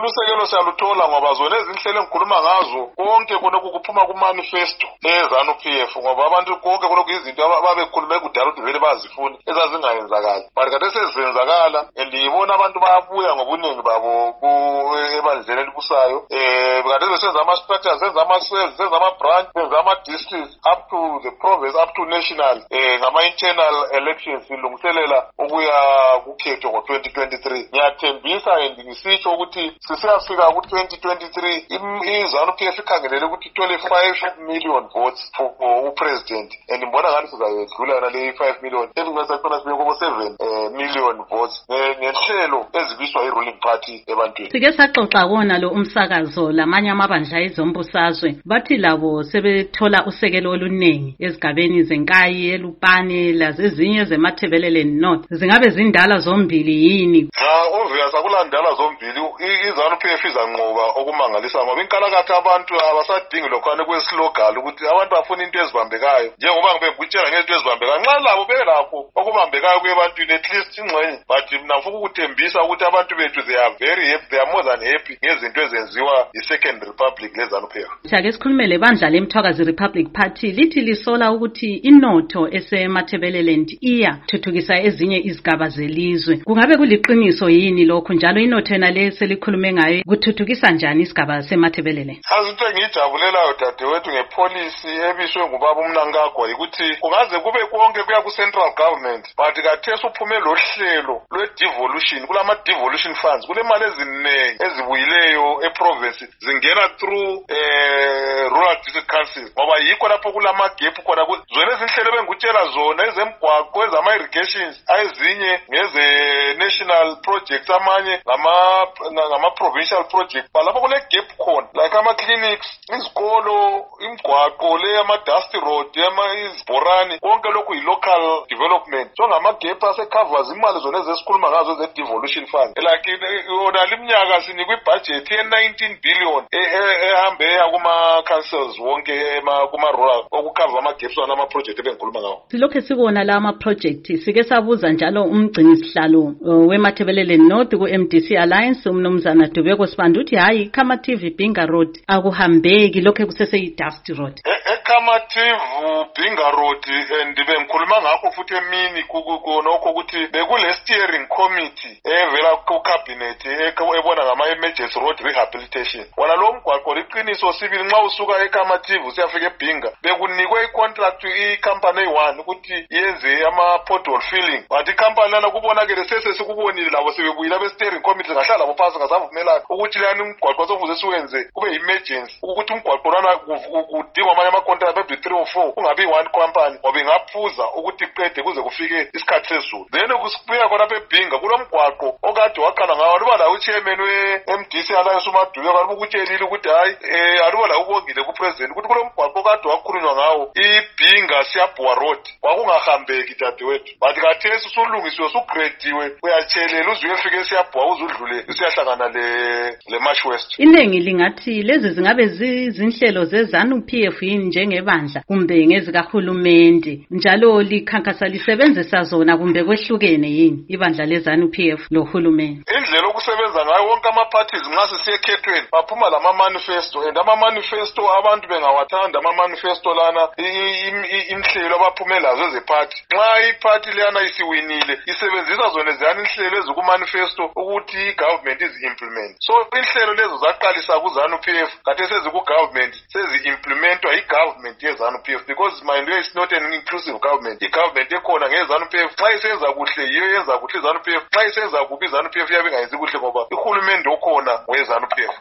Usekelo siyaluthola ngoba zona ezinhlelo engikhuluma ngazo konke konke kuphuma ku-manifesto eZANU-PF ngoba abantu konke konke izinto ababekhulume kudala ukuthi vele bazifuni ezazingayenzakali but kade sezenzakala and ibona abantu bayabuya ngobuningi babo ebandleni elibusayo kade besenza ama-structures senza ama-cells senza ama-branch senza ama-districts up to the province up to national ngama-internal elections silungiselela ukuya kukhetho ngo-2023 ngiyathembisa and ngisitsho ukuthi sisiyafika ku-2023 iZANU-PF ikhangelele ukuthi ithole 5 million votes for upresident and ngibona ngani sizayedlula yona le 5 million ebingasakhona sibe kubo 7 million votes ngenhlelo ezibiswa i-ruling party ebantwini. Sike saxoxa kona lo umsakazo lamanye amabandla ezombusazwe bathi labo sebethola usekelo oluningi ezigabeni zeNkayi eLupane lazezinye zeMathebelele North zingabe zindala zombili yini? Obvious akulandala zombili iZANU-PF izanqoba okumangalisa ngoba inkalakatha abantu abasadingi lokhane kwesilogal ukuthi abantu bafuna into ezibambekayo njengoba ngibe ngikutshela ngezinto ezibambekayo nxa labo belakho okubambekayo kwebantwini at least ingxenye but mina ngifuna ukuthembisa ukuthi abantu bethu they are very happy they are more than happy ngezinto ezenziwa i-Second Republic leZANU-PF. Sake sikhulumele bandla leMthwakazi Republic Party lithi lisola ukuthi inotho esemathebelele iya thuthukisa ezinye izigaba zelizwe kungabe kuliqiniso yini lokho njalo inotho nale selikhulume ngayo kuthuthukisa njani isigaba semathebelele? Azinto engijabulelayo dadewethu ngepolicy ebiswe ngubaba uMnangagwa ukuthi kungaze kube konke kuya ku-central government but kathesi uphume lo hlelo lwe-devolution kulama devolution funds kule mali eziningi ezibuyileyo eprovince zingena through rural district councils ngoba yikho lapho kulama gap khona zona ezinhlelo bengikutshela zona ezemgwaqo ezama-irrigations ezinye ngeze national projects amanye ngama-provincial project lapho kule gap khona like ama-clinics izikolo imgwaqo le ama-dusty road izibhorani konke lokhu yi-local development so ngama-gap ase-covers imali zona ezesikhuluma ngazo ze-devolution fund like yona liminyaka sinikwa ibhajethi ye-19 billion ehambe eya kuma-councils wonke kuma-rural okukhava ama-gaps wana ama-project ebengikhuluma ngawo. Silokhu sikona la ama-project sike sabuza njalo umgcinisihlalo weMathebelele North ku-MDC Alliance umnumzana Dubeko Sibanda uthi hayi iKhamathini Bhinga Road akuhambeki lokho kuseseyi-dust road. eKhamathini Bhinga Road and bengikhuluma ngakho futhi emini konokho ukuthi bekule steering committee evela ku-cabinet ebona ngama-emergency road rehabilitation wona lo mgwaqo liqiniso sibili nxa usuka eKhamathini usiyafika eBhinga bekunikwe i-contract i-company eyi-1 ukuthi yenze ama-pothole filling but i-company lana kubonakele sesikubonile labo sebebuyile abe-steering committee ngahlala labo phasi ngasavumelana ukuthi lana umgwaqo sofuze siwenze kube emergency ukuthi umgwaqo lana kudingwa amanye ama-contract maybe 3 or 4 kungabi one company ngoba ingaphuza ukuthi iqede kuze kufike isikhathi sezulu then kusibuya khona lapha eBhinga kulo mgwaqo okade waqala ngawo aluba la uchairman we-MDC Alliance uMaduyo kaluba ukutshelile ukuthi hayi aluba la ubongile kupresident ukuthi kulo mgwaqo okade wakhulunywa ngawo iBhinga Siyabhuwa Road kwakungahambeki dadewethu but kathesi usulungisiwe usugrediwe uyatshelela uze uyefika eSiyabhuwa uze udlule usiyahlangana le Marsh West. Iningi lingathi lezi zingabe zizinhlelo zeZANU-PF yini njengebandla kumbe ngezikahulumende njalo likhankasa lisebenzisa zona kumbe kwehlukene yini ibandla leZANU-PF lohulumende? Indlela okusebenza ngayo wonke ama-parties nxa sisiyekhethweni baphuma lama-manifesto and ama-manifesto abantu bengawathanda ama-manifesto lana inhlelo abaphume lazo ezephathi nxa iphathi leyana isiwinile isebenzisa zona ziyana inhlelo eziku-manifesto ukuthi i-government izi-implement so inhlelo lezo zaqalisa ku-ZANU-PF kade seziku-government sezi-implementwa i-government ye-ZANU-PF because mind you it's not an inclusive government i-government ekhona nge-ZANU-PF nxa isenza kuhle yiyo yenza kuhle i-ZANU-PF nxa isenza kubi i-ZANU-PF iyabe ingayenzi kuhle ngoba ihulumende okhona we-ZANU-PF.